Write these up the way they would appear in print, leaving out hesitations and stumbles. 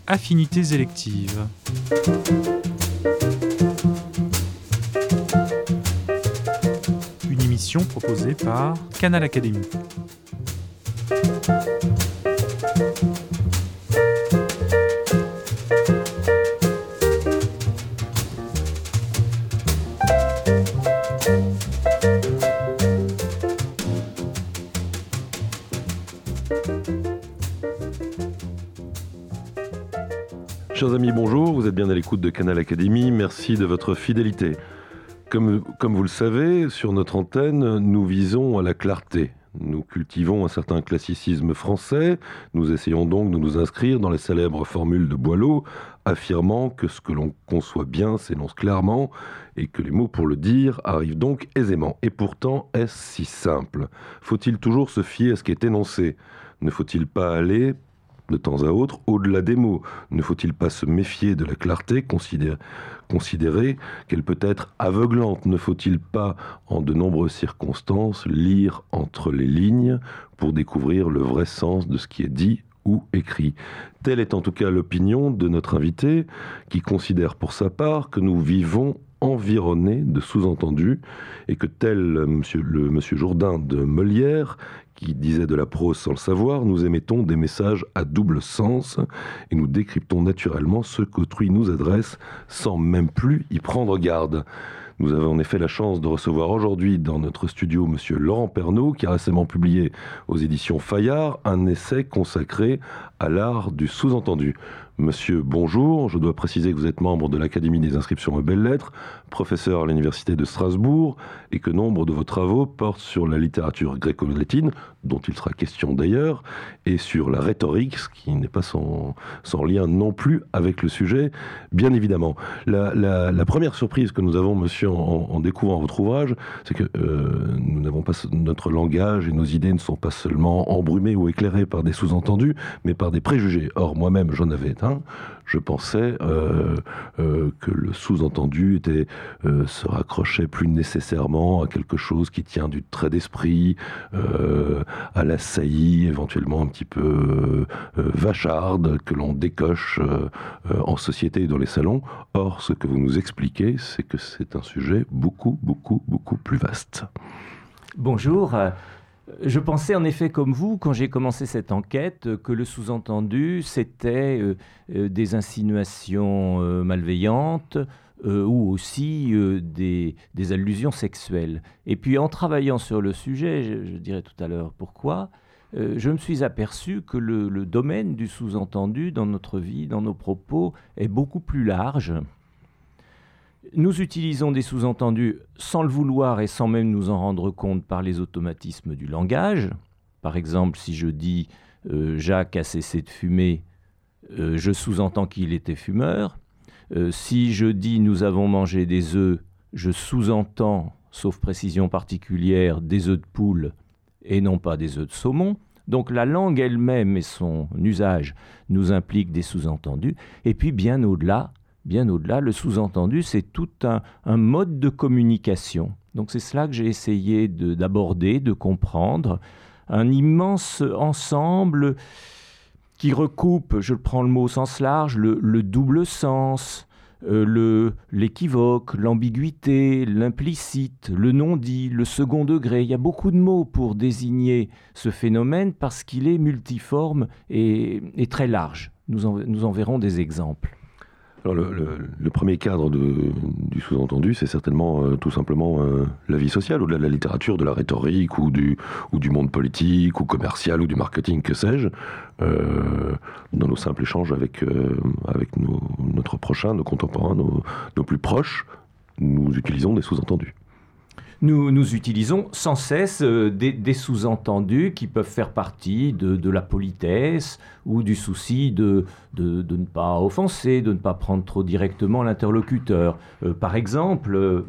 Affinités électives. Une émission proposée par Canal Académie. Chers amis, bonjour, vous êtes bien à l'écoute de Canal Académie, merci de votre fidélité. Comme vous le savez, sur notre antenne, nous visons à la clarté. Nous cultivons un certain classicisme français, nous essayons donc de nous inscrire dans la célèbre formule de Boileau, affirmant que ce que l'on conçoit bien s'énonce clairement et que les mots pour le dire arrivent donc aisément. Et pourtant, est-ce si simple ? Faut-il toujours se fier à ce qui est énoncé ? Ne faut-il pas aller de temps à autre, au-delà des mots? Ne faut-il pas se méfier de la clarté, considérer qu'elle peut être aveuglante? Ne faut-il pas, en de nombreuses circonstances, lire entre les lignes pour découvrir le vrai sens de ce qui est dit ou écrit? Telle est en tout cas l'opinion de notre invité, qui considère pour sa part que nous vivons environnés de sous-entendus et que tel le monsieur Jourdain de Molière, qui disait de la prose sans le savoir, nous émettons des messages à double sens et nous décryptons naturellement ce qu'autrui nous adresse sans même plus y prendre garde. Nous avons en effet la chance de recevoir aujourd'hui dans notre studio monsieur Laurent Pernaut, qui a récemment publié aux éditions Fayard un essai consacré à l'art du sous-entendu. Monsieur, bonjour. Je dois préciser que vous êtes membre de l'Académie des inscriptions aux belles-lettres, professeur à l'Université de Strasbourg, et que nombre de vos travaux portent sur la littérature gréco-latine, dont il sera question d'ailleurs, et sur la rhétorique, ce qui n'est pas sans lien non plus avec le sujet, bien évidemment. La première surprise que nous avons, monsieur, en découvrant votre ouvrage, c'est que nous n'avons pas notre langage et nos idées ne sont pas seulement embrumées ou éclairées par des sous-entendus, mais par des préjugés. Or, moi-même, j'en avais un. Je pensais que le sous-entendu se raccrochait plus nécessairement à quelque chose qui tient du trait d'esprit, à la saillie, éventuellement un petit peu vacharde, que l'on décoche en société et dans les salons. Or, ce que vous nous expliquez, c'est que c'est un sujet beaucoup plus vaste. Bonjour. Je pensais en effet comme vous, quand j'ai commencé cette enquête, que le sous-entendu, c'était des insinuations malveillantes ou aussi des allusions sexuelles. Et puis en travaillant sur le sujet, je dirai tout à l'heure pourquoi, je me suis aperçu que le domaine du sous-entendu dans notre vie, dans nos propos, est beaucoup plus large. Nous utilisons des sous-entendus sans le vouloir et sans même nous en rendre compte par les automatismes du langage. Par exemple, si je dis « Jacques a cessé de fumer », je sous-entends qu'il était fumeur. Si je dis « Nous avons mangé des œufs », je sous-entends, sauf précision particulière, des œufs de poule et non pas des œufs de saumon. Donc la langue elle-même et son usage nous impliquent des sous-entendus. Et puis bien au-delà, le sous-entendu, c'est tout un mode de communication. Donc c'est cela que j'ai essayé d'aborder, de comprendre. Un immense ensemble qui recoupe, je prends le mot au sens large, le double sens, l'équivoque, l'ambiguïté, l'implicite, le non-dit, le second degré. Il y a beaucoup de mots pour désigner ce phénomène parce qu'il est multiforme et très large. Nous en verrons des exemples. Alors le premier cadre du sous-entendu, c'est certainement tout simplement la vie sociale, au-delà de la littérature, de la rhétorique ou du monde politique ou commercial ou du marketing, que sais-je. Dans nos simples échanges avec notre prochain, nos contemporains, nos plus proches, nous utilisons des sous-entendus. Nous utilisons sans cesse des sous-entendus qui peuvent faire partie de la politesse ou du souci de ne pas offenser, de ne pas prendre trop directement l'interlocuteur. Par exemple,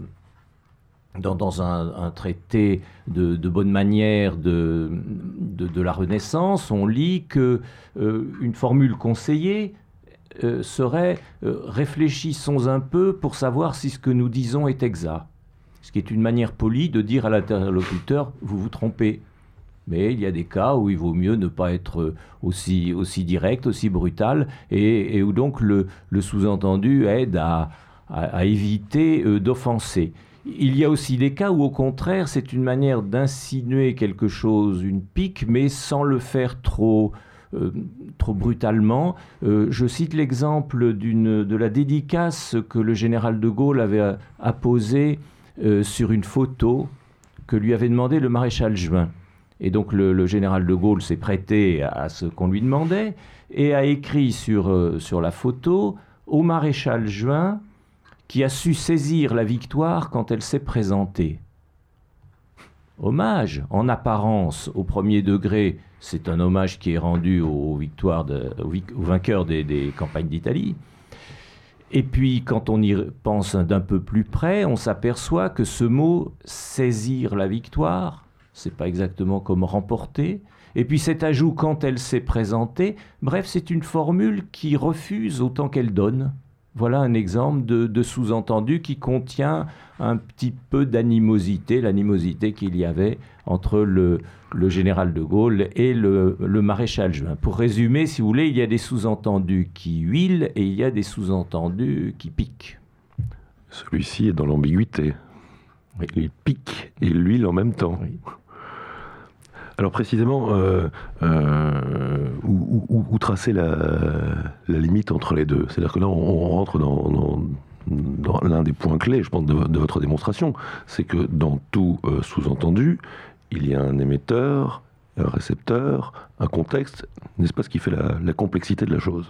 dans un traité de bonne manière de la Renaissance, on lit qu'une formule conseillée serait « réfléchissons un peu pour savoir si ce que nous disons est exact ». Ce qui est une manière polie de dire à l'interlocuteur « vous vous trompez ». Mais il y a des cas où il vaut mieux ne pas être aussi direct, aussi brutal, et où donc le sous-entendu aide à éviter d'offenser. Il y a aussi des cas où, au contraire, c'est une manière d'insinuer quelque chose, une pique, mais sans le faire trop brutalement. Je cite l'exemple de la dédicace que le général de Gaulle avait apposée sur une photo que lui avait demandé le maréchal Juin. Et donc le général de Gaulle s'est prêté à ce qu'on lui demandait et a écrit sur la photo « Au maréchal Juin qui a su saisir la victoire quand elle s'est présentée ». Hommage, en apparence, au premier degré, c'est un hommage qui est rendu aux vainqueurs des campagnes d'Italie. Et puis, quand on y pense d'un peu plus près, on s'aperçoit que ce mot « saisir la victoire », c'est pas exactement comme remporter. Et puis cet ajout quand elle s'est présentée, bref, c'est une formule qui refuse autant qu'elle donne. Voilà un exemple de sous-entendu qui contient un petit peu d'animosité, l'animosité qu'il y avait entre le général de Gaulle et le maréchal Juin. Pour résumer, si vous voulez, il y a des sous-entendus qui huilent et il y a des sous-entendus qui piquent. Celui-ci est dans l'ambiguïté. Oui. Il pique et l'huile en même temps. Oui. Alors précisément, où tracer la limite entre les deux? C'est-à-dire que là, on rentre dans l'un des points clés, je pense, de votre démonstration. C'est que dans tout sous-entendu, il y a un émetteur, un récepteur, un contexte, n'est-ce pas ce qui fait la complexité de la chose?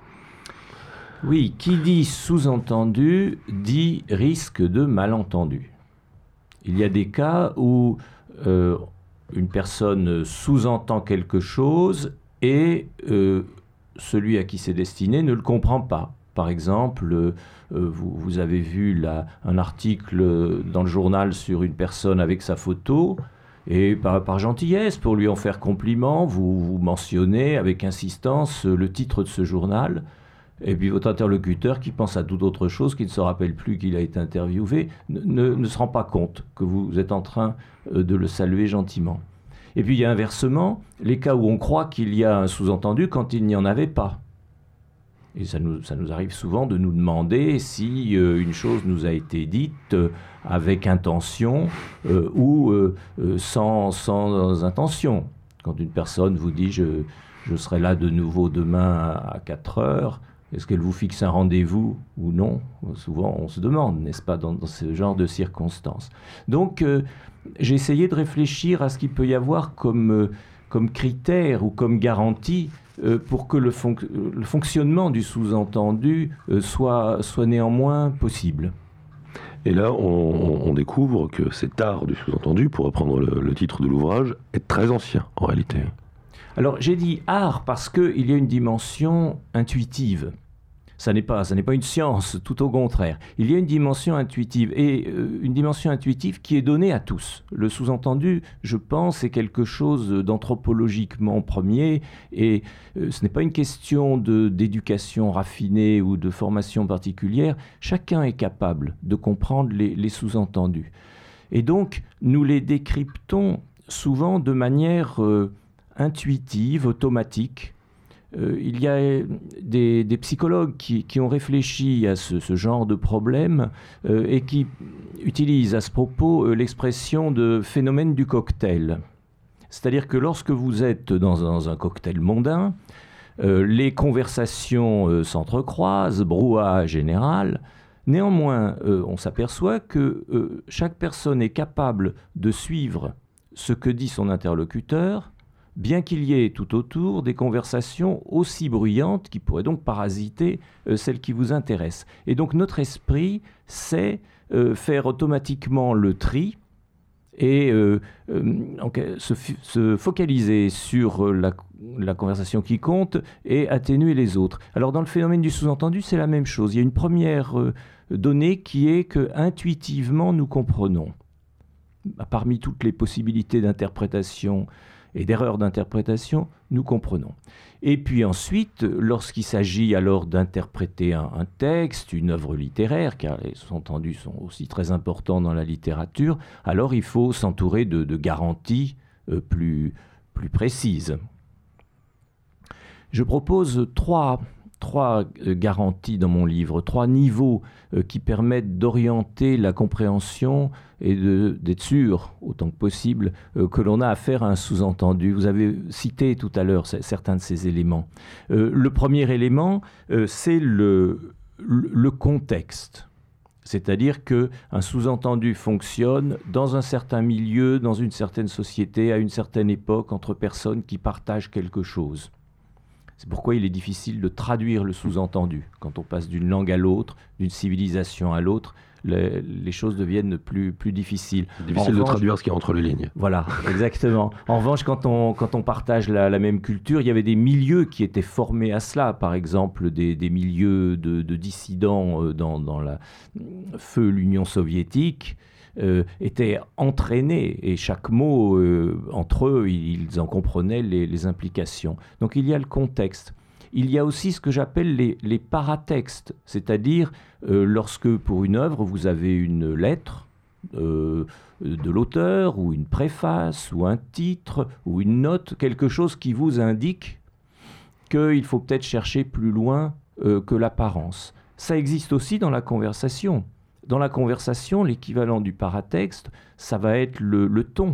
Oui, qui dit sous-entendu dit risque de malentendu. Il y a des cas où une personne sous-entend quelque chose et celui à qui c'est destiné ne le comprend pas. Par exemple, vous avez vu un article dans le journal sur une personne avec sa photo et par gentillesse, pour lui en faire compliment, vous mentionnez avec insistance le titre de ce journal. Et puis votre interlocuteur, qui pense à toute autre chose, qui ne se rappelle plus qu'il a été interviewé, ne se rend pas compte que vous êtes en train de le saluer gentiment. Et puis il y a inversement les cas où on croit qu'il y a un sous-entendu quand il n'y en avait pas. Et ça nous arrive souvent de nous demander si une chose nous a été dite avec intention ou sans intention. Quand une personne vous dit « je serai là de nouveau demain à 4 heures », est-ce qu'elle vous fixe un rendez-vous ou non? Souvent, on se demande, n'est-ce pas, dans ce genre de circonstances. Donc, j'ai essayé de réfléchir à ce qu'il peut y avoir comme critère ou comme garantie pour que le fonctionnement du sous-entendu soit néanmoins possible. Et là, on découvre que cet art du sous-entendu, pour reprendre le titre de l'ouvrage, est très ancien, en réalité. Alors, j'ai dit art parce qu'il y a une dimension intuitive. Ça n'est pas une science, tout au contraire. Il y a une dimension intuitive, et une dimension intuitive qui est donnée à tous. Le sous-entendu, je pense, est quelque chose d'anthropologiquement premier, et ce n'est pas une question d'éducation raffinée ou de formation particulière. Chacun est capable de comprendre les sous-entendus. Et donc, nous les décryptons souvent de manière intuitive, automatique. Il y a des psychologues qui ont réfléchi à ce genre de problème et qui utilisent à ce propos l'expression de phénomène du cocktail. C'est-à-dire que lorsque vous êtes dans un cocktail mondain, les conversations s'entrecroisent, brouhaha général. Néanmoins, on s'aperçoit que chaque personne est capable de suivre ce que dit son interlocuteur, bien qu'il y ait tout autour des conversations aussi bruyantes qui pourraient donc parasiter celles qui vous intéressent. Et donc notre esprit sait faire automatiquement le tri et se focaliser sur la conversation qui compte et atténuer les autres. Alors dans le phénomène du sous-entendu, c'est la même chose. Il y a une première donnée qui est que intuitivement nous comprenons. Parmi toutes les possibilités d'interprétation et d'erreurs d'interprétation, nous comprenons. Et puis ensuite, lorsqu'il s'agit alors d'interpréter un texte, une œuvre littéraire, car les sous-entendus sont aussi très importants dans la littérature, alors il faut s'entourer de garanties plus plus précise. Je propose trois garanties dans mon livre, 3 niveaux qui permettent d'orienter la compréhension et d'être sûr, autant que possible, que l'on a affaire à un sous-entendu. Vous avez cité tout à l'heure certains de ces éléments. Le premier élément, c'est le contexte. C'est-à-dire qu'un sous-entendu fonctionne dans un certain milieu, dans une certaine société, à une certaine époque, entre personnes qui partagent quelque chose. C'est pourquoi il est difficile de traduire le sous-entendu. Quand on passe d'une langue à l'autre, d'une civilisation à l'autre, les choses deviennent plus difficiles. Difficile de traduire ce qu'il y a entre les lignes. Voilà, exactement. En revanche, quand on partage la même culture, il y avait des milieux qui étaient formés à cela. Par exemple, des milieux de dissidents dans la feu l'Union soviétique étaient entraînés, et chaque mot, entre eux, ils en comprenaient les implications. Donc il y a le contexte. Il y a aussi ce que j'appelle les paratextes, c'est-à-dire lorsque pour une œuvre, vous avez une lettre de l'auteur, ou une préface, ou un titre, ou une note, quelque chose qui vous indique qu'il faut peut-être chercher plus loin que l'apparence. Ça existe aussi dans la conversation. Dans la conversation, l'équivalent du paratexte, ça va être le ton,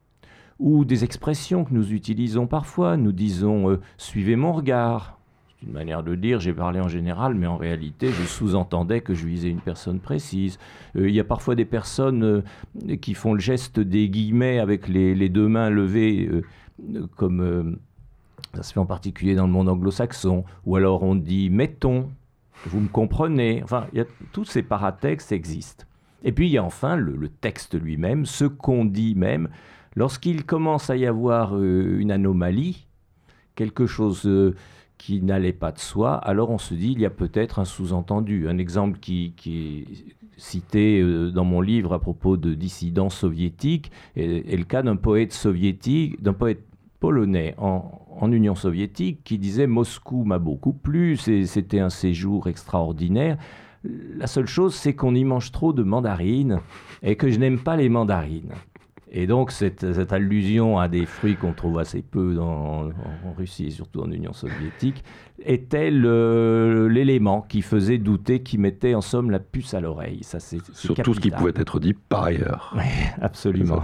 ou des expressions que nous utilisons parfois. Nous disons « suivez mon regard ». C'est une manière de dire « j'ai parlé en général », mais en réalité, je sous-entendais que je visais une personne précise. Il y a parfois des personnes qui font le geste des guillemets avec les 2 mains levées, comme ça se fait en particulier dans le monde anglo-saxon, ou alors on dit « mettons ». Vous me comprenez. Enfin, tous ces paratextes existent. Et puis, il y a enfin le texte lui-même, ce qu'on dit même. Lorsqu'il commence à y avoir une anomalie, quelque chose qui n'allait pas de soi, alors on se dit il y a peut-être un sous-entendu. Un exemple qui est cité dans mon livre à propos de dissidents soviétiques est le cas d'un poète soviétique, d'un poète polonais en Union soviétique qui disait « Moscou m'a beaucoup plu, c'était un séjour extraordinaire. La seule chose, c'est qu'on y mange trop de mandarines et que je n'aime pas les mandarines. » Et donc, cette allusion à des fruits qu'on trouve assez peu en Russie et surtout en Union soviétique était l'élément qui faisait douter, qui mettait en somme la puce à l'oreille. Ça, c'est sur capital. Tout ce qui pouvait être dit par ailleurs. Oui, absolument.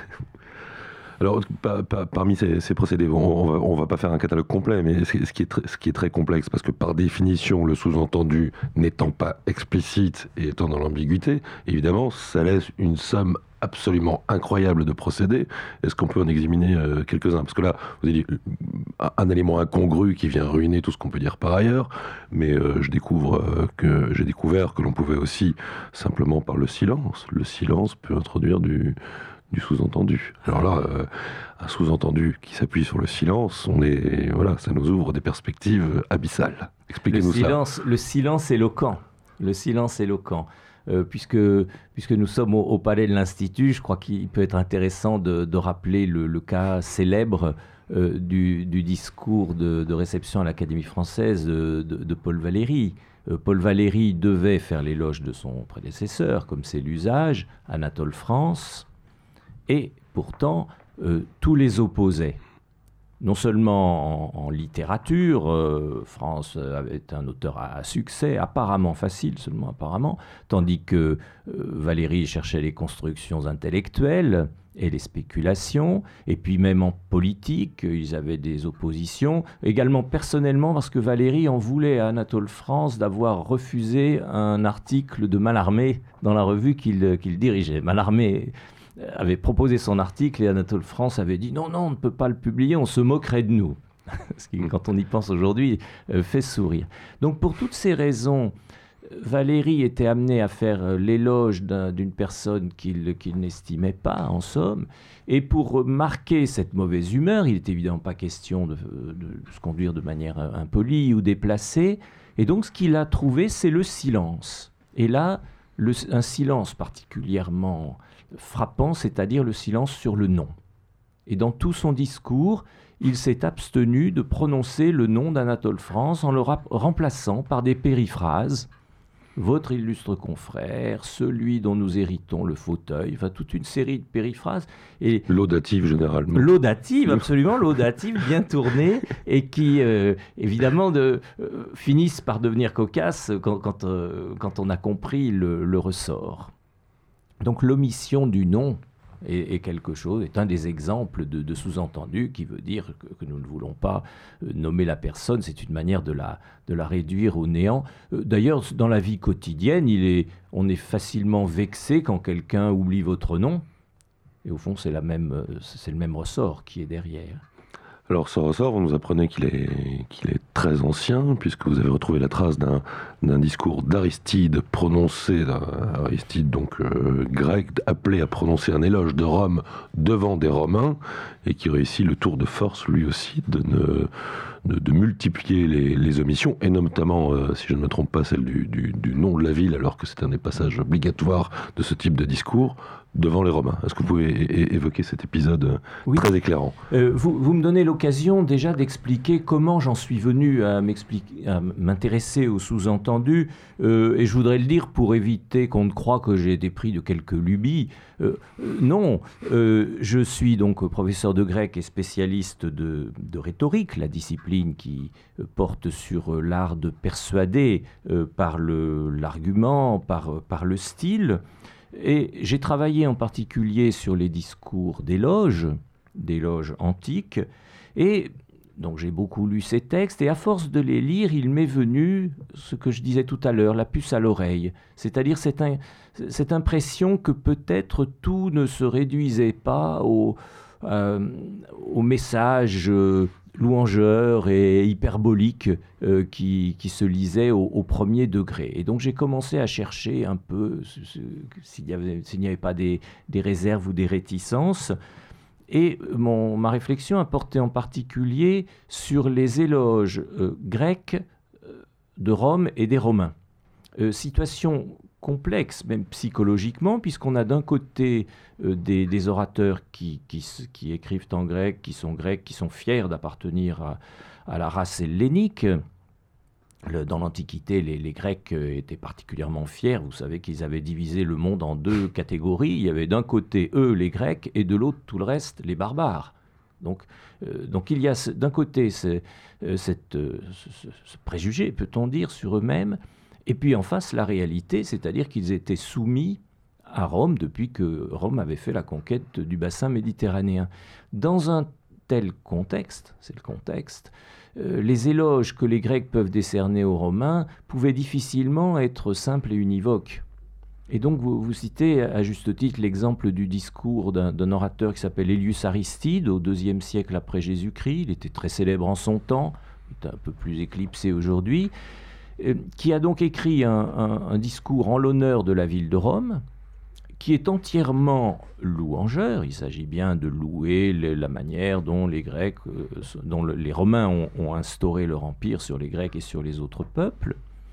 Alors, parmi ces procédés, on va pas faire un catalogue complet, mais ce qui est très complexe, parce que par définition, le sous-entendu n'étant pas explicite et étant dans l'ambiguïté, évidemment, ça laisse une somme absolument incroyable de procédés. Est-ce qu'on peut en examiner quelques-uns ? Parce que là, vous avez dit un élément incongru qui vient ruiner tout ce qu'on peut dire par ailleurs, mais j'ai découvert que l'on pouvait aussi, simplement par le silence peut introduire du sous-entendu. Alors là, un sous-entendu qui s'appuie sur le silence, ça nous ouvre des perspectives abyssales. Expliquez-nous ça. Le silence éloquent. Le silence éloquent. Puisque nous sommes au Palais de l'Institut, je crois qu'il peut être intéressant de rappeler le cas célèbre du discours de réception à l'Académie française de Paul Valéry. Paul Valéry devait faire l'éloge de son prédécesseur, comme c'est l'usage, Anatole France, et pourtant tous les opposaient. Non seulement en littérature, France avait un auteur à succès, apparemment facile, seulement apparemment, tandis que Valéry cherchait les constructions intellectuelles et les spéculations, et puis même en politique, ils avaient des oppositions, également personnellement, parce que Valéry en voulait à Anatole France d'avoir refusé un article de Mallarmé dans la revue qu'il dirigeait. Mallarmé avait proposé son article et Anatole France avait dit non, on ne peut pas le publier, on se moquerait de nous. Ce qui, quand on y pense aujourd'hui, fait sourire. Donc pour toutes ces raisons, Valéry était amené à faire l'éloge d'une personne qu'il n'estimait pas, en somme, et pour marquer cette mauvaise humeur, il n'est évidemment pas question de se conduire de manière impolie ou déplacée, et donc ce qu'il a trouvé, c'est le silence. Et là, un silence particulièrement frappant, c'est-à-dire le silence sur le nom. Et dans tout son discours, il s'est abstenu de prononcer le nom d'Anatole France en le remplaçant par des périphrases votre illustre confrère, celui dont nous héritons le fauteuil, enfin toute une série de périphrases. Et laudative généralement. Laudative, absolument, laudative, bien tournée, et qui évidemment finissent par devenir cocasses quand on a compris le ressort. Donc l'omission du nom est quelque chose, est un des exemples de sous-entendu qui veut dire que nous ne voulons pas nommer la personne, c'est une manière de la réduire au néant. D'ailleurs, dans la vie quotidienne, on est facilement vexé quand quelqu'un oublie votre nom, et au fond, c'est le même ressort qui est derrière. Alors ce ressort, vous nous apprenez qu'il est très ancien, puisque vous avez retrouvé la trace d'un discours d'Aristide prononcé, Aristide donc grec, appelé à prononcer un éloge de Rome devant des Romains, et qui réussit le tour de force lui aussi de multiplier les omissions, et notamment, si je ne me trompe pas, celle du nom de la ville, alors que c'est un des passages obligatoires de ce type de discours, devant les Romains. Est-ce que vous pouvez évoquer cet épisode très éclairant ? Vous me donnez l'occasion déjà d'expliquer comment j'en suis venu à m'intéresser au sous-entendu, et je voudrais le dire pour éviter qu'on ne croie que j'ai été pris de quelques lubies. Non, je suis donc professeur de grec et spécialiste de rhétorique, la discipline qui porte sur l'art de persuader par l'argument, par le style. Et j'ai travaillé en particulier sur les discours d'éloge antiques, et donc j'ai beaucoup lu ces textes, et à force de les lire, il m'est venu ce que je disais tout à l'heure, la puce à l'oreille, c'est-à-dire cette impression que peut-être tout ne se réduisait pas au message louangeur et hyperbolique qui se lisait au premier degré. Et donc j'ai commencé à chercher un peu s'il n'y avait pas des réserves ou des réticences. Et ma réflexion a porté en particulier sur les éloges grecs de Rome et des Romains. Situation complexe, même psychologiquement, puisqu'on a d'un côté des orateurs qui écrivent en grec, qui sont fiers d'appartenir à la race hellénique. Dans l'Antiquité, les Grecs étaient particulièrement fiers. Vous savez qu'ils avaient divisé le monde en deux catégories. Il y avait d'un côté, eux, les Grecs, et de l'autre, tout le reste, les barbares. Donc il y a d'un côté ce préjugé, peut-on dire, sur eux-mêmes, et puis en face, la réalité, c'est-à-dire qu'ils étaient soumis à Rome depuis que Rome avait fait la conquête du bassin méditerranéen. Dans un tel contexte, c'est le contexte, les éloges que les Grecs peuvent décerner aux Romains pouvaient difficilement être simples et univoques. Et donc vous citez à juste titre l'exemple du discours d'un orateur qui s'appelle Aelius Aristide au IIe siècle après Jésus-Christ. Il était très célèbre en son temps, il est un peu plus éclipsé aujourd'hui, qui a donc écrit un discours en l'honneur de la ville de Rome, qui est entièrement louangeur. Il s'agit bien de louer la manière dont les Grecs, dont les Romains ont instauré leur empire sur les Grecs et sur les autres peuples.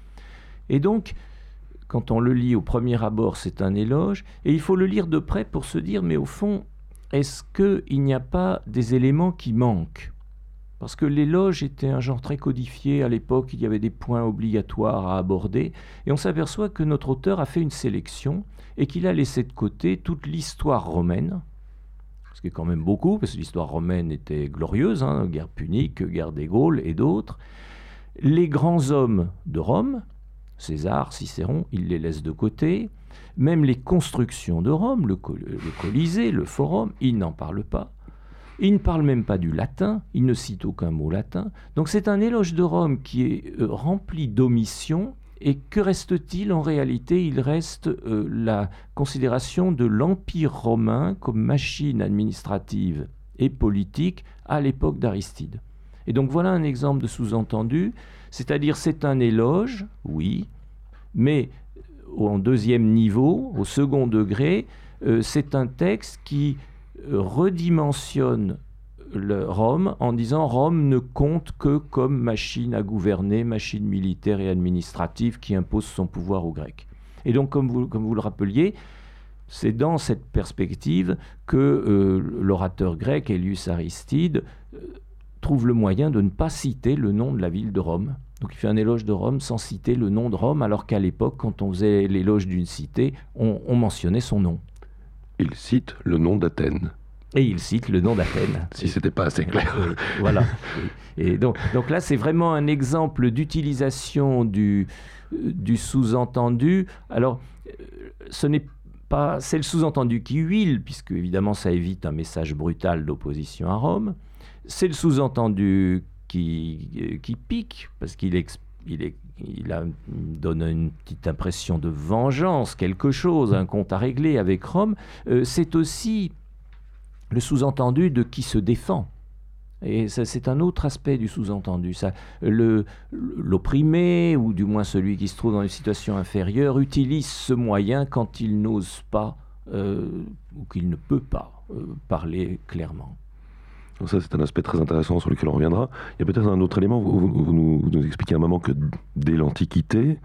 Et donc, quand on le lit au premier abord, c'est un éloge, et il faut le lire de près pour se dire, mais au fond, est-ce qu'il n'y a pas des éléments qui manquent ? Parce que l'éloge était un genre très codifié. À l'époque, il y avait des points obligatoires à aborder, et on s'aperçoit que notre auteur a fait une sélection, et qu'il a laissé de côté toute l'histoire romaine, ce qui est quand même beaucoup, parce que l'histoire romaine était glorieuse, guerre punique, guerre des Gaules et d'autres. Les grands hommes de Rome, César, Cicéron, il les laisse de côté. Même les constructions de Rome, le Colisée, le Forum, il n'en parle pas. Il ne parle même pas du latin, il ne cite aucun mot latin. Donc c'est un éloge de Rome qui est rempli d'omissions. Et que reste-t-il ? En réalité, il reste la considération de l'Empire romain comme machine administrative et politique à l'époque d'Aristide. Et donc voilà un exemple de sous-entendu, c'est-à-dire c'est un éloge, oui, mais en deuxième niveau, au second degré, c'est un texte qui redimensionne Rome en disant Rome ne compte que comme machine à gouverner, machine militaire et administrative qui impose son pouvoir aux Grecs. Et donc, comme vous le rappeliez, c'est dans cette perspective que l'orateur grec Aelius Aristide trouve le moyen de ne pas citer le nom de la ville de Rome. Donc il fait un éloge de Rome sans citer le nom de Rome, alors qu'à l'époque, quand on faisait l'éloge d'une cité, on mentionnait son nom. Il cite le nom d'Athènes. Et il cite le nom d'Athènes. Si ce n'était pas assez clair. Oui, voilà. Et donc là, c'est vraiment un exemple d'utilisation du sous-entendu. Alors, ce n'est pas, c'est le sous-entendu qui huile, puisque évidemment ça évite un message brutal d'opposition à Rome. C'est le sous-entendu qui pique, parce qu'il donne une petite impression de vengeance, quelque chose, un compte à régler avec Rome. C'est aussi le sous-entendu de qui se défend. Et ça, c'est un autre aspect du sous-entendu. L'opprimé, ou du moins celui qui se trouve dans une situation inférieure, utilise ce moyen quand il n'ose pas ou qu'il ne peut pas parler clairement. Donc ça, c'est un aspect très intéressant sur lequel on reviendra. Il y a peut-être un autre élément. Vous nous expliquez à un moment que dès l'Antiquité,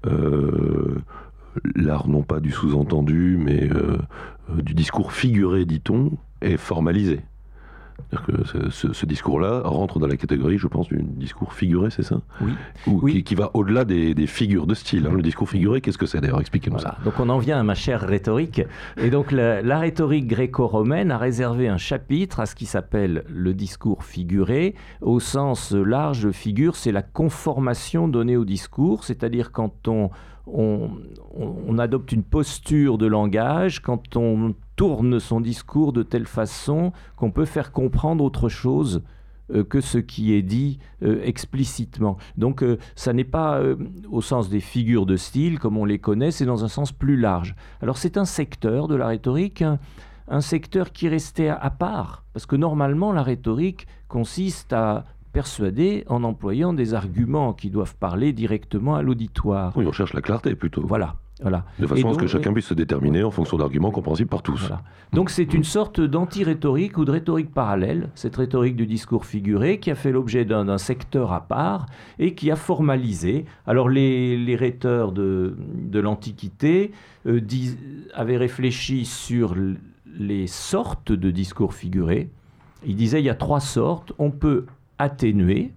l'art non pas du sous-entendu, mais du discours figuré, dit-on, est formalisé. C'est-à-dire que ce discours-là rentre dans la catégorie, je pense, du discours figuré, c'est ça ? Oui. Oui. Qui va au-delà des figures de style. Le discours figuré, qu'est-ce que c'est d'ailleurs ? Expliquez-nous ça. Donc on en vient à ma chère rhétorique. Et donc la rhétorique gréco-romaine a réservé un chapitre à ce qui s'appelle le discours figuré. Au sens large, figure, c'est la conformation donnée au discours, c'est-à-dire quand on adopte une posture de langage, quand on tourne son discours de telle façon qu'on peut faire comprendre autre chose que ce qui est dit explicitement. Donc ça n'est pas au sens des figures de style comme on les connaît, c'est dans un sens plus large. Alors c'est un secteur de la rhétorique, un secteur qui restait à part, parce que normalement la rhétorique consiste à persuader en employant des arguments qui doivent parler directement à l'auditoire. Oui, on cherche la clarté plutôt. Voilà. De façon à ce que chacun puisse se déterminer en fonction d'arguments compréhensibles par tous. Voilà. Donc c'est une sorte d'anti-rhétorique ou de rhétorique parallèle, cette rhétorique du discours figuré qui a fait l'objet d'un secteur à part et qui a formalisé. Alors les rhéteurs de l'Antiquité avaient réfléchi sur les sortes de discours figurés. Ils disaient il y a 3 sortes. On peut atténuer,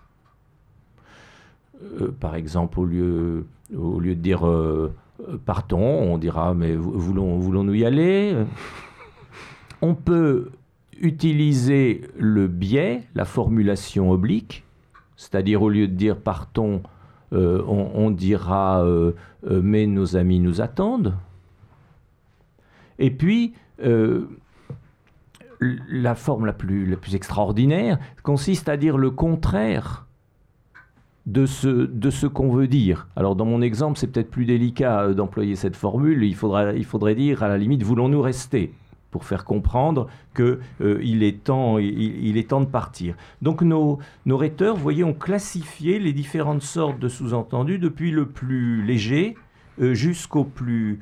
par exemple au lieu de dire partons, on dira mais voulons-nous y aller. On peut utiliser le biais, la formulation oblique, c'est-à-dire au lieu de dire partons, on dira mais nos amis nous attendent. Et puis la forme la plus extraordinaire consiste à dire le contraire de ce qu'on veut dire. Alors dans mon exemple, c'est peut-être plus délicat d'employer cette formule. Il faudrait dire à la limite, voulons-nous rester ? Pour faire comprendre qu'il est temps de partir. Donc nos rhéteurs, vous voyez, ont classifié les différentes sortes de sous-entendus depuis le plus léger jusqu'au plus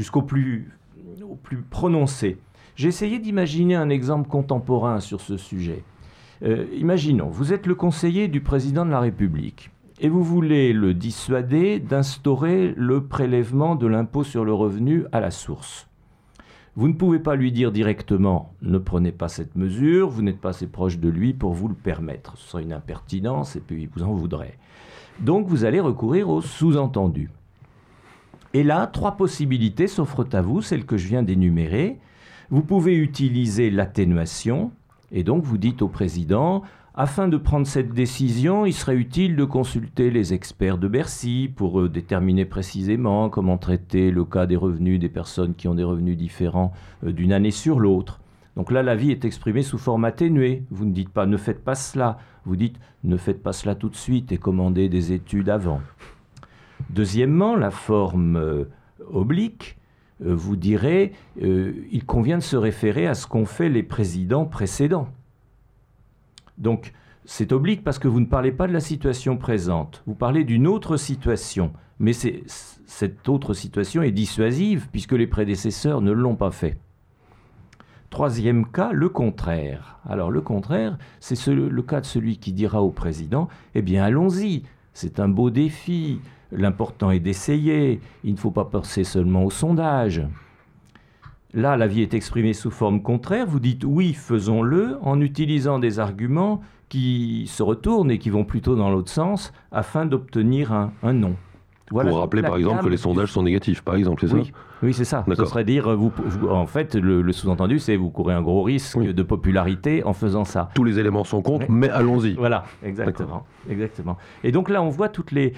prononcé. J'ai essayé d'imaginer un exemple contemporain sur ce sujet. Imaginons, vous êtes le conseiller du président de la République et vous voulez le dissuader d'instaurer le prélèvement de l'impôt sur le revenu à la source. Vous ne pouvez pas lui dire directement « ne prenez pas cette mesure, vous n'êtes pas assez proche de lui pour vous le permettre ». Ce serait une impertinence et puis vous en voudrez. Donc vous allez recourir au sous-entendu. Et là, 3 possibilités s'offrent à vous, celles que je viens d'énumérer. Vous pouvez utiliser l'atténuation, et donc vous dites au président, afin de prendre cette décision, il serait utile de consulter les experts de Bercy pour déterminer précisément comment traiter le cas des revenus des personnes qui ont des revenus différents d'une année sur l'autre. Donc là, l'avis est exprimé sous forme atténuée. Vous ne dites pas « ne faites pas cela », vous dites « ne faites pas cela tout de suite et commandez des études avant ». Deuxièmement, la forme oblique, vous direz il convient de se référer à ce qu'ont fait les présidents précédents. Donc, c'est oblique parce que vous ne parlez pas de la situation présente, vous parlez d'une autre situation, mais cette autre situation est dissuasive puisque les prédécesseurs ne l'ont pas fait. Troisième cas, le contraire. Alors le contraire, c'est le cas de celui qui dira au président « Eh bien, allons-y, c'est un beau défi, l'important est d'essayer, il ne faut pas penser seulement au sondage ». Là, l'avis est exprimé sous forme contraire. Vous dites oui, faisons-le, en utilisant des arguments qui se retournent et qui vont plutôt dans l'autre sens afin d'obtenir un non. Voilà, pour rappeler par exemple que les sondages sont négatifs, par exemple, c'est ça ? Oui, c'est ça. Ce serait dire, en fait, le sous-entendu, c'est vous courez un gros risque de popularité en faisant ça. Tous les éléments sont contre, mais allons-y. Voilà, exactement. Et donc là, on voit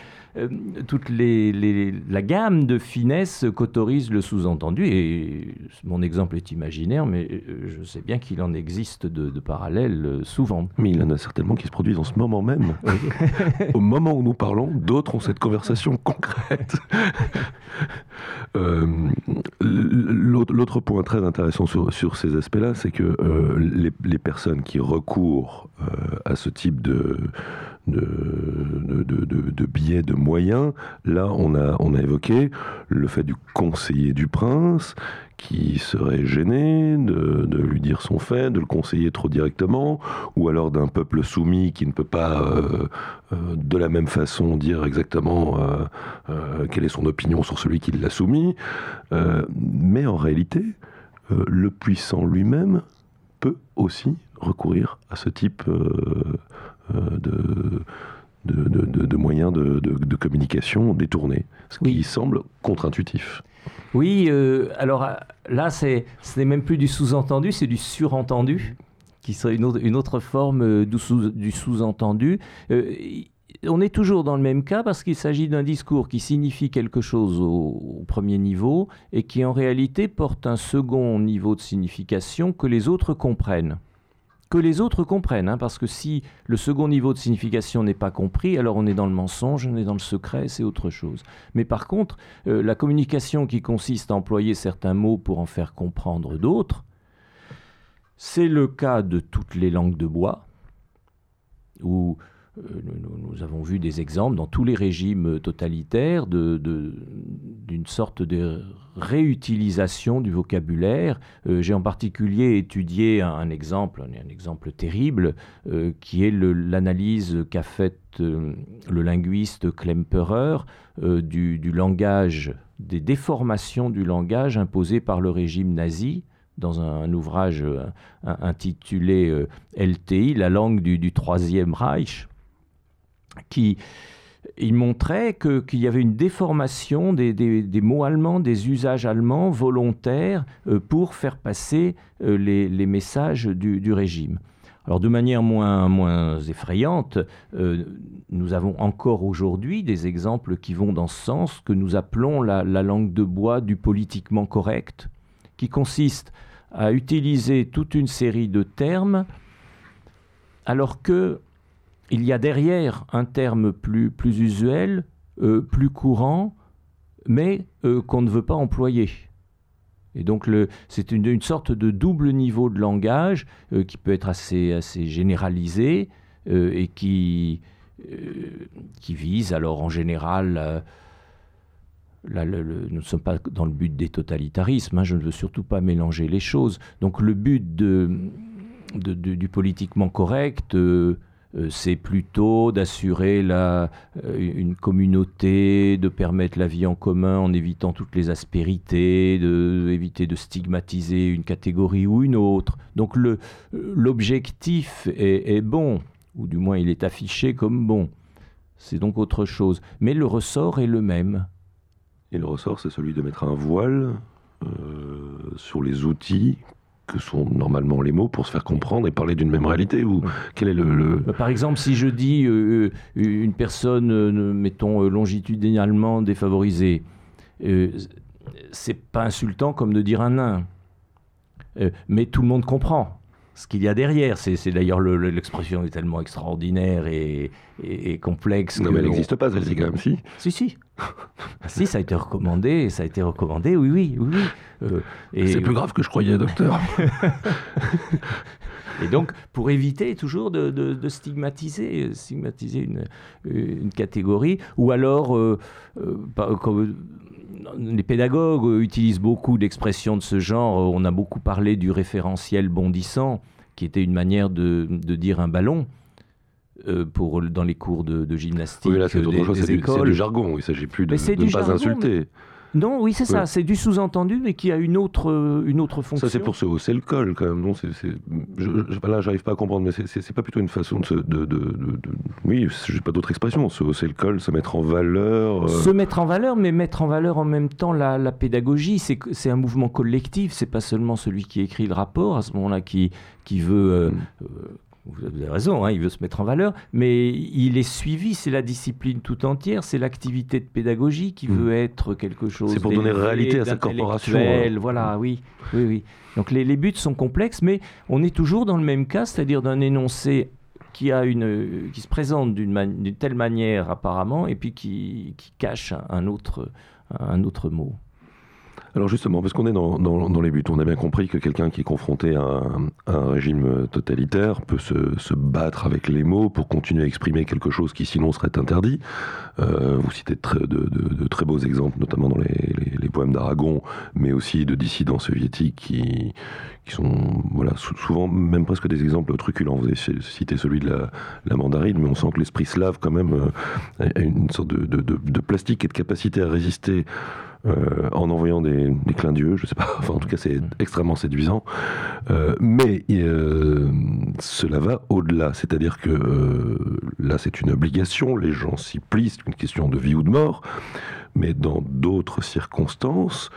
la gamme de finesse qu'autorise le sous-entendu. Et mon exemple est imaginaire, mais je sais bien qu'il en existe de parallèles souvent. Mais il y en a certainement qui se produisent en ce moment même. Au moment où nous parlons, d'autres ont cette conversation concrète. L'autre point très intéressant sur ces aspects-là, c'est que les personnes qui recourent à ce type de biais, de moyens, là on a évoqué le fait du conseiller du prince qui serait gêné de lui dire son fait, de le conseiller trop directement, ou alors d'un peuple soumis qui ne peut pas de la même façon dire exactement quelle est son opinion sur celui qui l'a soumis. Mais en réalité, le puissant lui-même peut aussi recourir à ce type de moyens de communication détournés, ce qui semble contre-intuitif. Oui, alors là, ce n'est même plus du sous-entendu, c'est du surentendu, qui serait une autre forme du sous-entendu. On est toujours dans le même cas parce qu'il s'agit d'un discours qui signifie quelque chose au premier niveau et qui en réalité porte un second niveau de signification que les autres comprennent. Parce que si le second niveau de signification n'est pas compris, alors on est dans le mensonge, on est dans le secret, c'est autre chose. Mais par contre, la communication qui consiste à employer certains mots pour en faire comprendre d'autres, c'est le cas de toutes les langues de bois, où nous avons vu des exemples dans tous les régimes totalitaires d'une sorte de réutilisation du vocabulaire. J'ai en particulier étudié un exemple terrible, qui est l'analyse qu'a faite le linguiste Klemperer du langage, des déformations du langage imposées par le régime nazi, dans un ouvrage intitulé LTI, la langue du Troisième Reich, il montrait qu'il y avait une déformation des mots allemands, des usages allemands volontaires pour faire passer les messages du régime. Alors de manière moins effrayante, nous avons encore aujourd'hui des exemples qui vont dans ce sens, que nous appelons la langue de bois du politiquement correct, qui consiste à utiliser toute une série de termes alors que il y a derrière un terme plus usuel, plus courant, mais qu'on ne veut pas employer. Et donc c'est une sorte de double niveau de langage qui peut être assez généralisé et qui vise alors en général... nous ne sommes pas dans le but des totalitarismes, je ne veux surtout pas mélanger les choses. Donc le but du politiquement correct... c'est plutôt d'assurer une communauté, de permettre la vie en commun en évitant toutes les aspérités, d'éviter de stigmatiser une catégorie ou une autre. Donc l'objectif est bon, ou du moins il est affiché comme bon. C'est donc autre chose. Mais le ressort est le même. Et le ressort, c'est celui de mettre un voile sur les outils que sont normalement les mots pour se faire comprendre et parler d'une même réalité, ou quel est Par exemple, si je dis une personne, mettons, longitudinalement défavorisée, c'est pas insultant comme de dire un nain, mais tout le monde comprend ce qu'il y a derrière. C'est d'ailleurs l'expression est tellement extraordinaire et complexe. Non, mais elle n'existe pas, celle-ci, quand même, si. Si. Si, ça a été recommandé, oui. C'est plus grave que je croyais, docteur. Et donc, pour éviter toujours de stigmatiser une catégorie, ou alors, comme les pédagogues utilisent beaucoup d'expressions de ce genre, on a beaucoup parlé du référentiel bondissant, qui était une manière de dire un ballon. Dans les cours de gymnastique, oui, là, c'est autre chose, des écoles. C'est du jargon, il ne s'agit plus de ne pas insulter. Non, oui, c'est ça. C'est du sous-entendu, mais qui a une autre fonction. Ça, c'est pour se hausser le col, quand même. Non, là, j'arrive pas à comprendre, mais c'est pas plutôt une façon oui, j'ai pas d'autre expression. Se hausser le col, se mettre en valeur. Se mettre en valeur, mais mettre en valeur en même temps la pédagogie. C'est un mouvement collectif. C'est pas seulement celui qui écrit le rapport à ce moment-là qui veut. Vous avez raison, hein, il veut se mettre en valeur, mais il est suivi, c'est la discipline tout entière, c'est l'activité de pédagogie qui veut être quelque chose. C'est pour donner réalité à sa corporation. Voilà, oui. Donc les buts sont complexes, mais on est toujours dans le même cas, c'est-à-dire d'un énoncé qui se présente d'une telle manière apparemment, et puis qui cache un autre mot. Alors justement, parce qu'on est dans les buts, on a bien compris que quelqu'un qui est confronté à un régime totalitaire peut se battre avec les mots pour continuer à exprimer quelque chose qui sinon serait interdit. Vous citez de très beaux exemples, notamment dans les poèmes d'Aragon, mais aussi de dissidents soviétiques qui sont souvent même presque des exemples truculents. Vous avez cité celui de la mandarine, mais on sent que l'esprit slave quand même a une sorte de plastique et de capacité à résister en envoyant des clins d'yeux, je sais pas, enfin en tout cas c'est extrêmement séduisant, mais cela va au-delà, c'est-à-dire que là c'est une obligation, les gens s'y plient, c'est une question de vie ou de mort, mais dans d'autres circonstances,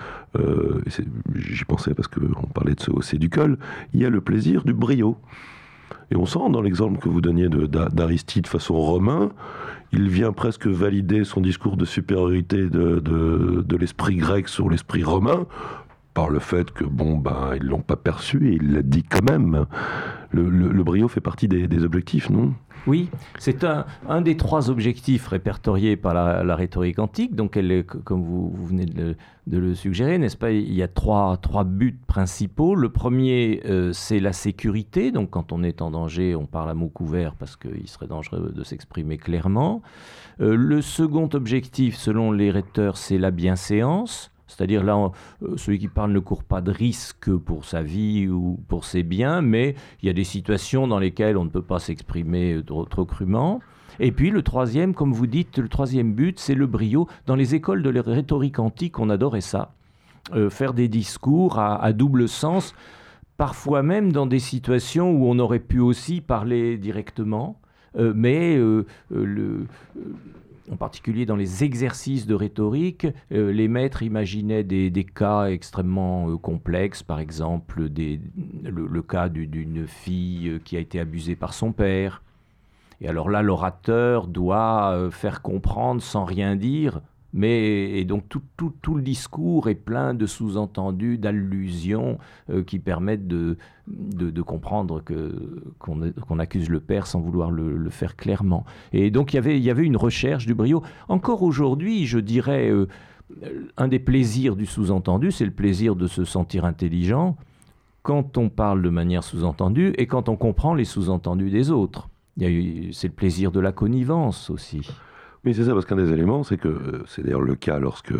j'y pensais parce qu'on parlait de se hausser du col, il y a le plaisir du brio. Et on sent dans l'exemple que vous donniez d'Aristide face aux Romains, il vient presque valider son discours de supériorité de l'esprit grec sur l'esprit romain par le fait que, ils l'ont pas perçu et il l'a dit quand même. Le brio fait partie des objectifs, non ? Oui, c'est un des 3 objectifs répertoriés par la rhétorique antique. Donc, comme vous venez de le suggérer, n'est-ce pas ? Il y a trois buts principaux. Le premier, c'est la sécurité. Donc, quand on est en danger, on parle à mots couverts parce qu'il serait dangereux de s'exprimer clairement. Le second objectif, selon les rhéteurs, c'est la bienséance. C'est-à-dire là, celui qui parle ne court pas de risque pour sa vie ou pour ses biens, mais il y a des situations dans lesquelles on ne peut pas s'exprimer trop crûment. Et puis le troisième, comme vous dites, le troisième but, c'est le brio. Dans les écoles de la rhétorique antique, on adorait ça. Faire des discours à double sens, parfois même dans des situations où on aurait pu aussi parler directement, en particulier dans les exercices de rhétorique, les maîtres imaginaient des cas extrêmement complexes, par exemple le cas d'une fille qui a été abusée par son père. Et alors là, l'orateur doit faire comprendre sans rien dire, et donc tout le discours est plein de sous-entendus, d'allusions qui permettent de comprendre qu'on accuse le père sans vouloir le faire clairement. Et donc il y avait une recherche du brio. Encore aujourd'hui, je dirais, un des plaisirs du sous-entendu, c'est le plaisir de se sentir intelligent quand on parle de manière sous-entendue et quand on comprend les sous-entendus des autres. C'est le plaisir de la connivence aussi. Oui, c'est ça, parce qu'un des éléments, c'est que c'est d'ailleurs le cas lorsque,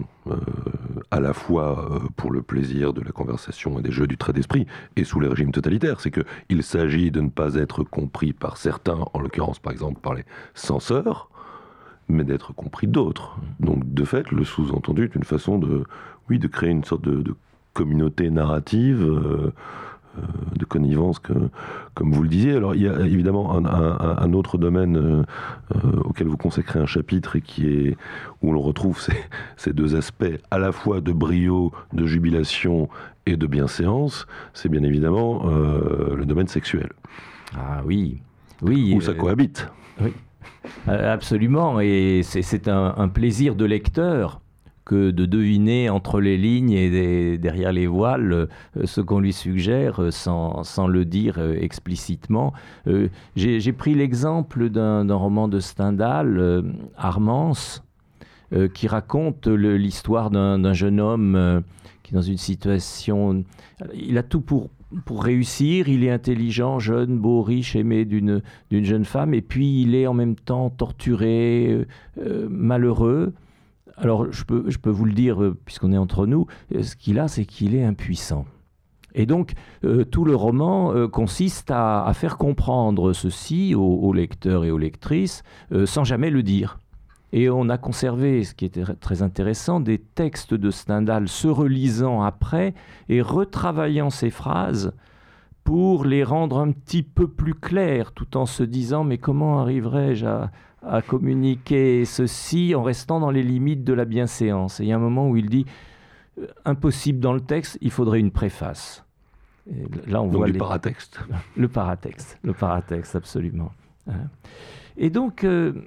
à la fois pour le plaisir de la conversation et des jeux du trait d'esprit, et sous les régimes totalitaires, c'est qu'il s'agit de ne pas être compris par certains, en l'occurrence par exemple par les censeurs, mais d'être compris d'autres. Donc de fait, le sous-entendu est une façon de créer une sorte de communauté narrative, de connivence, comme vous le disiez. Alors il y a évidemment un autre domaine auquel vous consacrez un chapitre et où l'on retrouve ces deux aspects à la fois de brio, de jubilation et de bienséance, c'est bien évidemment le domaine sexuel. Ah oui. Où ça cohabite. Oui, absolument, et c'est un plaisir de lecteur que de deviner entre les lignes et derrière les voiles ce qu'on lui suggère sans le dire explicitement. J'ai pris l'exemple d'un roman de Stendhal, Armance, qui raconte l'histoire d'un jeune homme qui est dans une situation... Il a tout pour réussir, il est intelligent, jeune, beau, riche, aimé d'une jeune femme, et puis il est en même temps torturé, malheureux. Alors, je peux vous le dire, puisqu'on est entre nous, ce qu'il a, c'est qu'il est impuissant. Et donc, tout le roman consiste à faire comprendre ceci aux lecteurs et aux lectrices, sans jamais le dire. Et on a conservé, ce qui était très intéressant, des textes de Stendhal se relisant après et retravaillant ces phrases pour les rendre un petit peu plus claires, tout en se disant « mais comment arriverai-je à communiquer ceci en restant dans les limites de la bienséance ?» Et il y a un moment où il dit « impossible dans le texte, il faudrait une préface ». Et là, on donc voit du paratexte. Le paratexte, absolument. Et donc,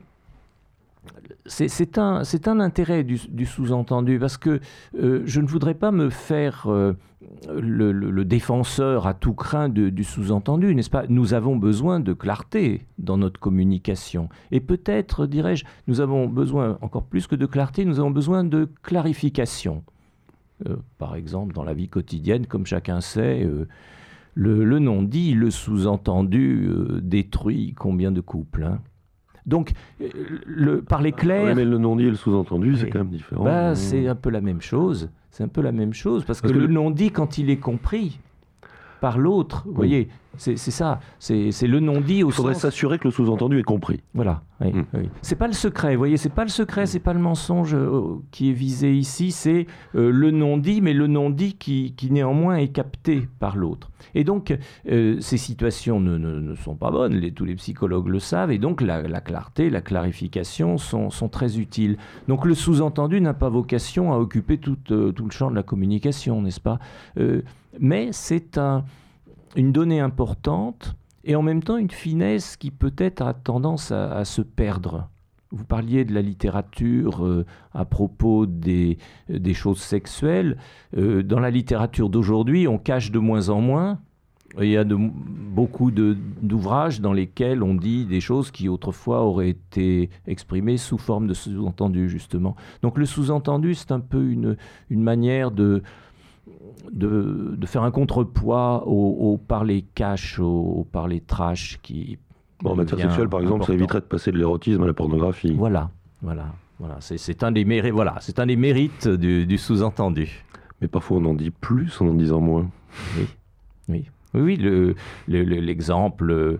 c'est un intérêt du sous-entendu, parce que je ne voudrais pas me faire le défenseur à tout craint du sous-entendu, n'est-ce pas ? Nous avons besoin de clarté dans notre communication. Et peut-être, dirais-je, nous avons besoin, encore plus que de clarté, nous avons besoin de clarification. Par exemple, dans la vie quotidienne, comme chacun sait, le non-dit, le sous-entendu détruit combien de couples, hein ? Donc, parler clair... Oui, mais le non-dit et le sous-entendu, c'est quand même différent. C'est un peu la même chose. C'est un peu la même chose, parce que le non-dit, quand il est compris par l'autre, vous voyez, c'est ça. C'est le non-dit au sens... Il faudrait s'assurer que le sous-entendu est compris. Voilà, oui. C'est pas le secret, vous voyez, c'est pas le secret, c'est pas le mensonge qui est visé ici, c'est le non-dit, mais le non-dit qui néanmoins est capté par l'autre. Et donc, ces situations ne sont pas bonnes, tous les psychologues le savent, et donc la clarté, la clarification sont très utiles. Donc le sous-entendu n'a pas vocation à occuper tout le champ de la communication, n'est-ce pas ? Mais c'est une donnée importante et en même temps une finesse qui peut-être a tendance à se perdre. Vous parliez de la littérature à propos des choses sexuelles. Dans la littérature d'aujourd'hui, on cache de moins en moins. Il y a beaucoup d'ouvrages dans lesquels on dit des choses qui autrefois auraient été exprimées sous forme de sous-entendu, justement. Donc le sous-entendu, c'est un peu une manière de faire un contrepoids au parler cash, au parler trash qui... En matière sexuelle, par exemple, ça éviterait de passer de l'érotisme à la pornographie. Voilà. C'est un des mérites du sous-entendu. Mais parfois on en dit plus en disant moins. Oui, l'exemple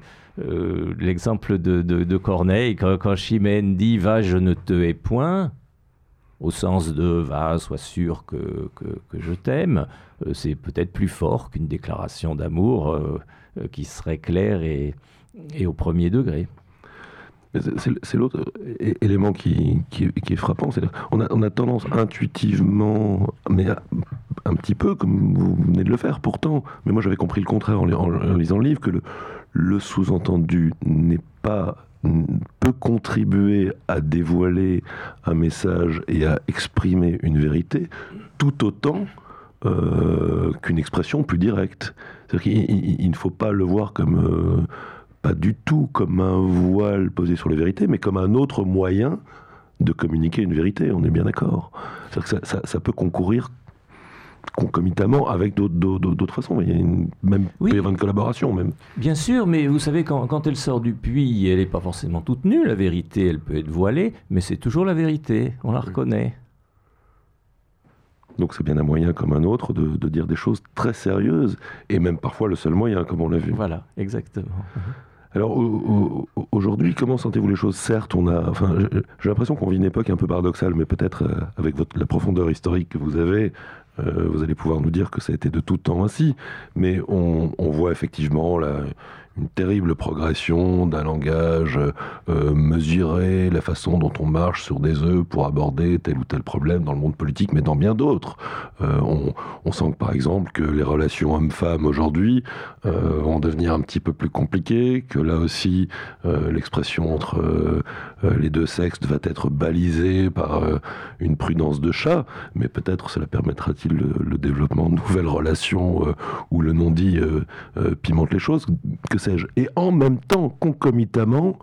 de Corneille, quand Chimène dit « va, je ne te hais point », au sens de « va, sois sûr que je t'aime », c'est peut-être plus fort qu'une déclaration d'amour qui serait claire et au premier degré. C'est l'autre élément qui est frappant. On a tendance intuitivement, mais un petit peu, comme vous venez de le faire pourtant, mais moi j'avais compris le contraire en lisant le livre, que le sous-entendu peut contribuer à dévoiler un message et à exprimer une vérité tout autant qu'une expression plus directe. C'est-à-dire qu'il ne faut pas le voir comme... pas du tout comme un voile posé sur les vérités, mais comme un autre moyen de communiquer une vérité, on est bien d'accord. C'est-à-dire que ça peut concourir concomitamment avec d'autres façons. Il y a peut y avoir une collaboration même. Bien sûr, mais vous savez, quand elle sort du puits, elle n'est pas forcément toute nue, la vérité, elle peut être voilée, mais c'est toujours la vérité, on la reconnaît. Donc c'est bien un moyen comme un autre de dire des choses très sérieuses, et même parfois le seul moyen, comme on l'a vu. Voilà, exactement. Alors aujourd'hui, comment sentez-vous les choses ? Certes, j'ai l'impression qu'on vit une époque un peu paradoxale, mais peut-être avec la profondeur historique que vous avez, vous allez pouvoir nous dire que ça a été de tout temps ainsi. Mais on voit effectivement une terrible progression d'un langage mesuré, la façon dont on marche sur des œufs pour aborder tel ou tel problème dans le monde politique, mais dans bien d'autres. On sent que, par exemple, que les relations hommes-femmes aujourd'hui vont devenir un petit peu plus compliquées, que là aussi, l'expression entre les deux sexes va être balisée par une prudence de chat, mais peut-être cela permettra-t-il le développement de nouvelles relations où le non-dit pimente les choses, que sais-je. Et en même temps, concomitamment,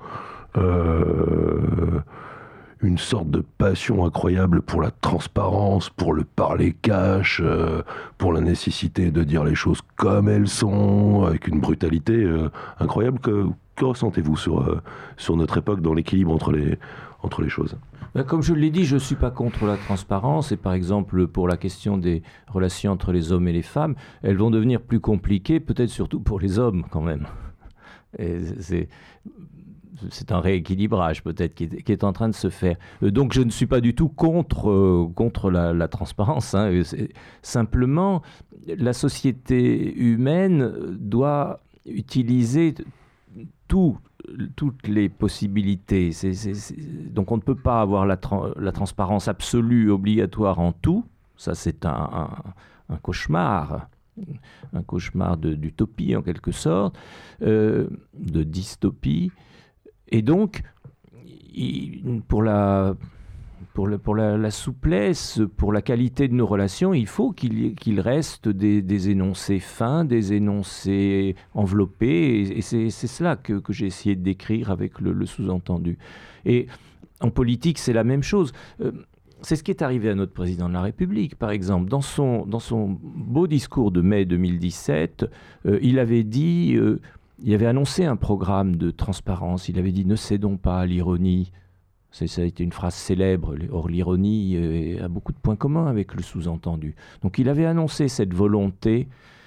une sorte de passion incroyable pour la transparence, pour le parler cash, pour la nécessité de dire les choses comme elles sont, avec une brutalité incroyable. Que ressentez-vous sur notre époque dans l'équilibre entre les choses ? Comme je l'ai dit, je ne suis pas contre la transparence, et par exemple pour la question des relations entre les hommes et les femmes, elles vont devenir plus compliquées, peut-être surtout pour les hommes quand même. Et c'est un rééquilibrage peut-être qui est en train de se faire. Donc je ne suis pas du tout contre la transparence. Simplement, la société humaine doit utiliser toutes les possibilités. Donc on ne peut pas avoir la transparence absolue, obligatoire en tout. Ça, c'est un cauchemar. Un cauchemar d'utopie en quelque sorte, de dystopie. Et donc, pour la souplesse, pour la qualité de nos relations, il faut qu'il reste des énoncés fins, des énoncés enveloppés, et c'est cela que j'ai essayé de décrire avec le sous-entendu. Et en politique, c'est la même chose. C'est ce qui est arrivé à notre président de la République, par exemple. Dans son beau discours de mai 2017, il avait annoncé un programme de transparence. Il avait dit « Ne cédons pas à l'ironie ». Ça a été une phrase célèbre. Or, l'ironie a beaucoup de points communs avec le sous-entendu. Donc, il avait annoncé cette volonté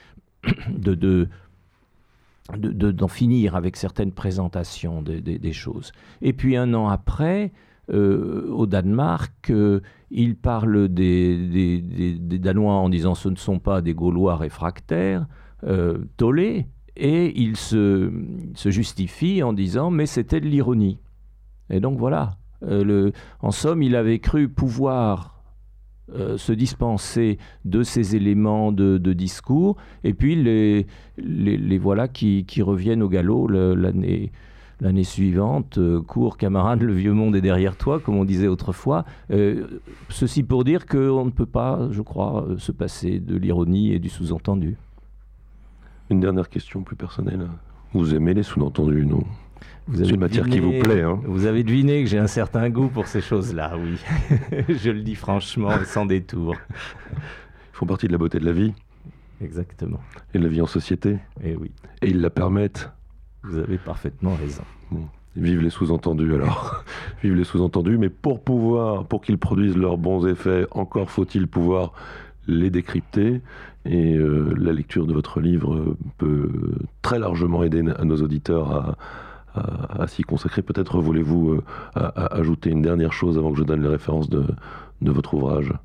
d'en finir avec certaines présentations des choses. Et puis, un an après... au Danemark, il parle des Danois en disant ce ne sont pas des Gaulois réfractaires, tollés, et il se justifie en disant mais c'était de l'ironie. Et donc voilà, en somme, il avait cru pouvoir se dispenser de ces éléments de discours, et puis les voilà qui reviennent au galop l'année suivante, cours camarade, le vieux monde est derrière toi, comme on disait autrefois. Ceci pour dire qu'on ne peut pas, je crois, se passer de l'ironie et du sous-entendu. Une dernière question plus personnelle. Vous aimez les sous-entendus, non ? C'est une matière qui vous plaît. Hein. Vous avez deviné que j'ai un certain goût pour ces choses-là, oui. Je le dis franchement et sans détour. Ils font partie de la beauté de la vie. Exactement. Et de la vie en société. Et oui. Et ils la permettent. Vous avez parfaitement raison. Bon. Vive les sous-entendus alors. Vive les sous-entendus, mais pour qu'ils produisent leurs bons effets, encore faut-il pouvoir les décrypter. Et la lecture de votre livre peut très largement aider nos auditeurs à s'y consacrer. Peut-être voulez-vous ajouter une dernière chose avant que je donne les références de votre ouvrage.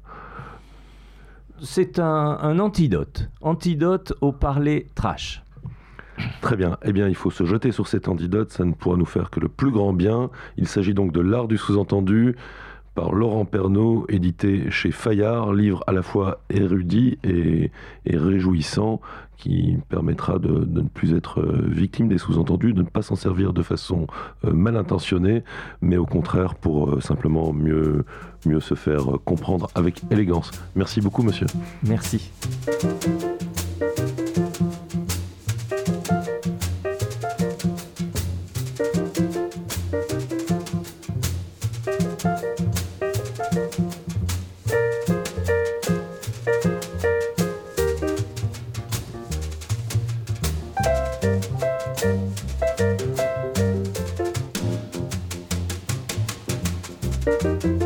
C'est un antidote au parler trash. Très bien. Eh bien, il faut se jeter sur cet antidote. Ça ne pourra nous faire que le plus grand bien. Il s'agit donc de L'Art du sous-entendu par Laurent Pernaut, édité chez Fayard. Livre à la fois érudit et réjouissant qui permettra de ne plus être victime des sous-entendus, de ne pas s'en servir de façon mal intentionnée, mais au contraire pour simplement mieux se faire comprendre avec élégance. Merci beaucoup, monsieur. Merci. Thank you.